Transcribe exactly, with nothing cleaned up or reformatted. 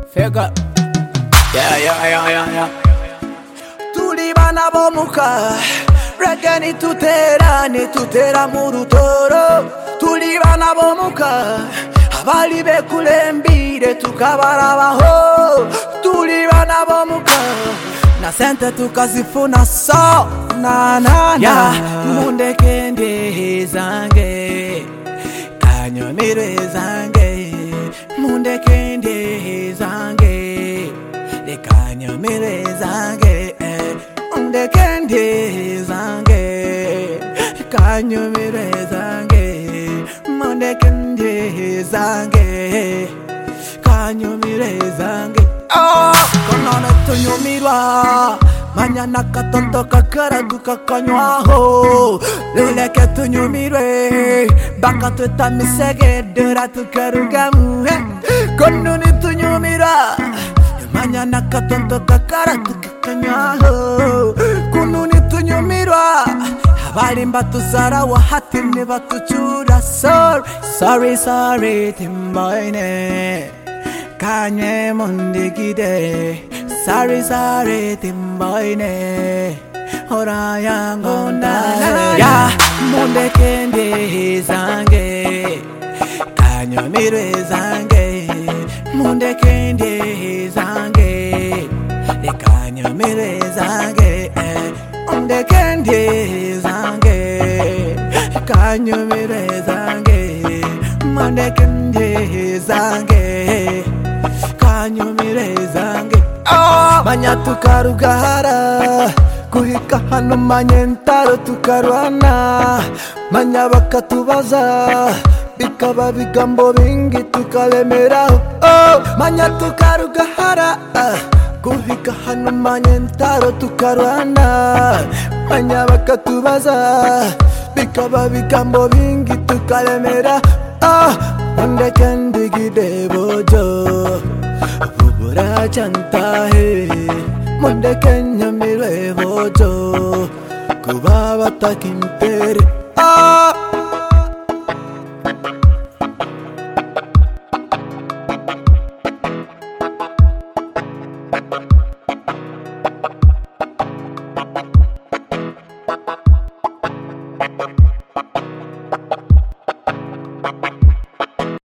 Fega. Yeah, yeah, yeah, yeah, yeah. Tuli bana bomuka reggae nitutera nitutera mu rutoro. Tuli bana bomuka abali bekulembire tukabarabaho. Tuli bana bomuka na sente tukazifuna so na na na mundeke nde zange kanyomire zange mundeke nde zange de kanyomire zange mundeke nde zange kanyomire zange mundeke nde zange kanyomire zange. Oh, kono netunyumirwa manyana katoto kakara tukakanywaho luleke tunyumirwe baka tutamisegedera tukarugamu. Kono netunyumirwa manyana katoto kakara tukakanywaho kono netunyumirwa abalimba tuzarawa hati nibatuchura. Sorry, sorry, sorry timboine kanye mundigide. Sorry, sorry timboine ora yango na ya mundeke nde zange kanyomire zange mundeke nde zange de kanyomire zange mundeke nde zange kanyomire zange mundeke nde zange kanyomire zange. Oh, manya tukarugahara kuhika hano manyentaro tukarwana manya bakatubaza bikaba bigambo bingi tukalemeraho. Oh, manya tukarugahara kuhika hano manyentaro tukarwana manya bakatubaza bikaba bigambo bingi tukalemeraho. Ah, mundeke ndigide bojo bubura chantahe mundeke nyamire bojo kuba batakimpere. Ah,